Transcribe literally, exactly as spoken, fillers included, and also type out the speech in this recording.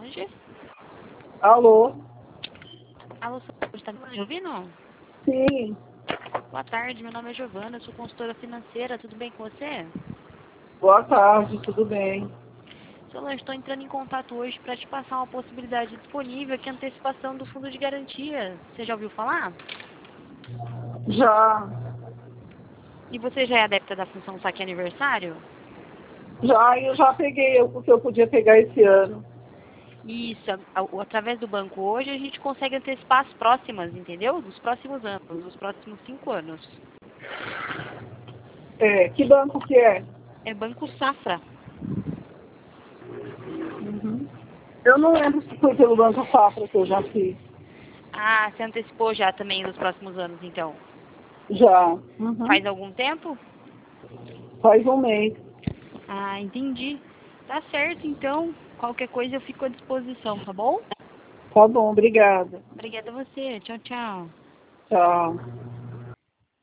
Solange? Alô? Alô, Solange, tá me ouvindo? Sim. Boa tarde, meu nome é Giovana, eu sou consultora financeira, tudo bem com você? Boa tarde, tudo bem? Solange, estou entrando em contato hoje para te passar uma possibilidade disponível, que é a antecipação do fundo de garantia. Você já ouviu falar? Já. E você já é adepta da função saque aniversário? Já, eu já peguei o que eu podia pegar esse ano. Isso, a- a- através do banco hoje a gente consegue antecipar as próximas, entendeu? Dos próximos anos, dos próximos cinco anos. É, que banco que é? É Banco Safra. Uhum. Eu não lembro se foi pelo Banco Safra que eu já fiz. Ah, você antecipou já também dos próximos anos, então? Já. Uhum. Faz algum tempo? Faz um mês. Ah, entendi. Tá certo, então. Qualquer coisa eu fico à disposição, tá bom? Tá bom, obrigada. Obrigada a você. Tchau, tchau. Tchau.